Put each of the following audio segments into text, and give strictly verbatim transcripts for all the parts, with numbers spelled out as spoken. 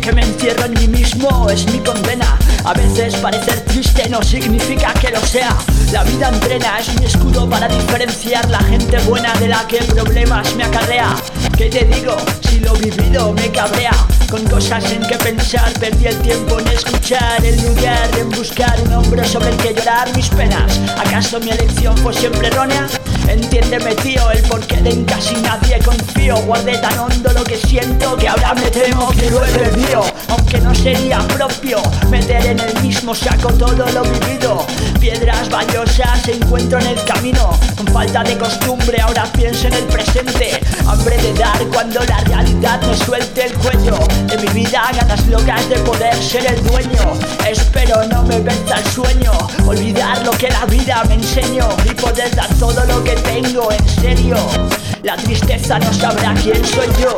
que me encierro en mí mismo, es mi condena. A veces parecer triste no significa que lo sea. La vida entrena, es mi escudo para diferenciar la gente buena de la que problemas me acarrea. ¿Qué te digo? Si lo vivido me cabrea. Con cosas en que pensar, perdí el tiempo en escuchar, en lugar de en buscar un hombro sobre el que llorar mis penas. ¿Acaso mi elección fue siempre errónea? Entiéndeme, tío, el porqué de en casi nadie confío. Guardé tan hondo lo que siento que ahora me temo que lo he perdido. Aunque no sería propio meter en el mismo saco todo lo vivido. Piedras valiosas encuentro en el camino. Con falta de costumbre ahora pienso en el presente. Hambre de dar cuando la realidad me suelte el cuello. De mi vida ganas locas de poder ser el dueño. Espero no me venza el sueño. Olvidar lo que la vida me enseñó y poder dar todo lo que tengo en serio. La tristeza no sabrá quién soy yo.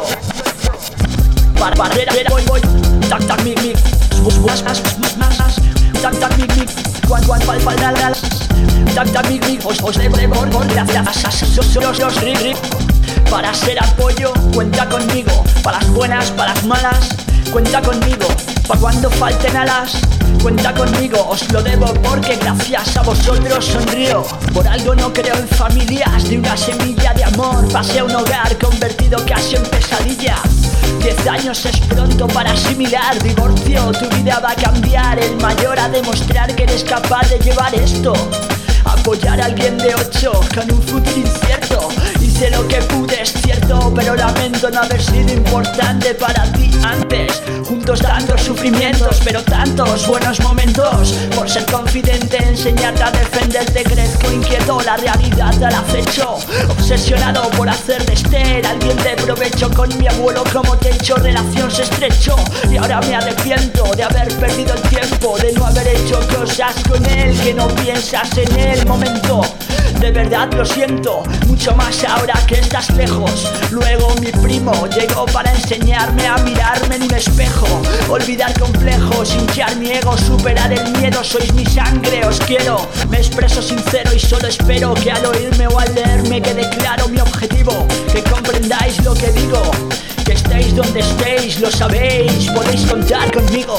Para barrera, voy, voy. Tac, tac, mic, mic. Bus, bus, más, más, más, más. Tac, tac, mic, mic. Cuan, cuan, pal, pal, la, la. Tac, tac, mic, mic. Os, os debo, debo, por gracias. Los, los, los, ri, ri. Para ser apoyo, cuenta conmigo. Para las buenas, para las malas, cuenta conmigo. Pa' cuando falten alas, cuenta conmigo. Os lo debo porque gracias a vosotros sonrío. Por algo no creo en familias. De una semilla de amor pasé a un hogar convertido casi en pesadilla. Diez años es pronto para asimilar. Divorcio, tu vida va a cambiar. El mayor a demostrar que eres capaz de llevar esto. Apoyar a alguien de ocho con un futuro incierto. Hice lo que pude, es cierto, pero lamento no haber sido importante para ti antes. Juntos tantos sufrimientos, pero tantos buenos momentos. Por ser confidente, enseñarte a defenderte, crezco inquieto, la realidad al acecho. Obsesionado por hacer de Esther alguien de provecho. Con mi abuelo como techo, relación se estrechó. Y ahora me arrepiento de haber perdido el tiempo, de no haber hecho cosas con él, que no piensas en el momento. De verdad lo siento, mucho más ahora que estás lejos. Luego mi primo llegó para enseñarme a mirarme en un espejo. Olvidar complejos, hinchar mi ego, superar el miedo. Sois mi sangre, os quiero. Me expreso sincero y solo espero que al oírme o al leerme quede claro mi objetivo. Que comprendáis lo que digo, que estéis donde estéis, lo sabéis, podéis contar conmigo.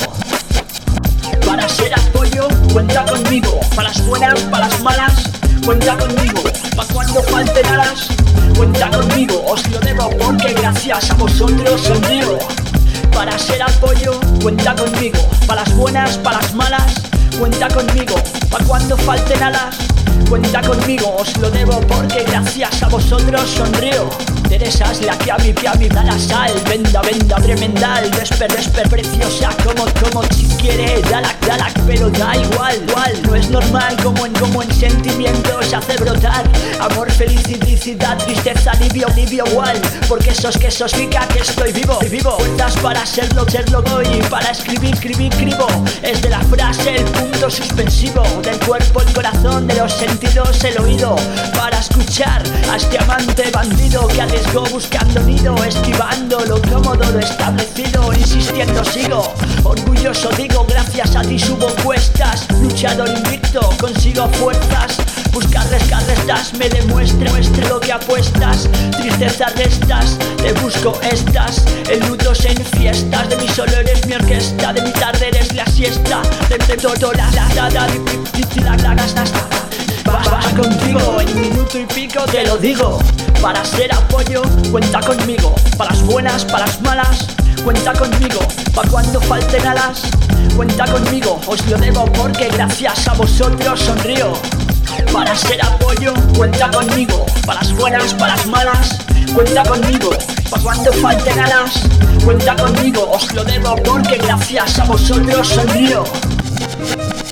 Para ser apoyo, cuenta conmigo. Para las buenas, para las malas, cuenta conmigo. Pa' cuando falten alas, cuenta conmigo. Os lo debo porque gracias a vosotros sonrío. Para ser apoyo, cuenta conmigo. Para las buenas, para las malas, cuenta conmigo. Pa' cuando falten alas, cuenta conmigo. Os lo debo porque gracias a vosotros sonrío. Teresa es la que a mi pie a mi da la sal. Venda, venda, tremendal. Vesper, vesper, preciosa. Como, como si quiere, dala, dala. Pero da igual, igual. No es normal como en, como en sentimientos hace brotar amor, felicidad, tristeza, alivio, alivio igual. Porque esos que significa que estoy vivo, vivo. Vueltas para serlo, serlo hoy. Para escribir, escribir, escribo. Es de la frase el punto suspensivo. Del cuerpo, el corazón, de los sentidos, el oído. Para escuchar a este amante bandido que arriesgó buscando nido, esquivando lo cómodo, lo establecido, insistiendo sigo. Orgulloso digo, gracias a ti subo cuestas. Luchador invicto, consigo fuerzas. Buscar restas, me demuestre, muestre lo que apuestas. Tristeza restas, te busco estas. El luto en fiestas, de mi solo eres mi orquesta. De mi tarde eres la siesta. De mi todo la la la la la la la. Vas contigo, en minuto y pico te lo digo. Para ser apoyo, cuenta conmigo. Para las buenas, para las malas, cuenta conmigo. Pa' cuando falten alas, cuenta conmigo. Os lo debo porque gracias a vosotros sonrío. Para ser apoyo, cuenta conmigo. Para las buenas, para las malas, cuenta conmigo. Pa' cuando falten alas, cuenta conmigo. Os lo debo porque gracias a vosotros sonrío.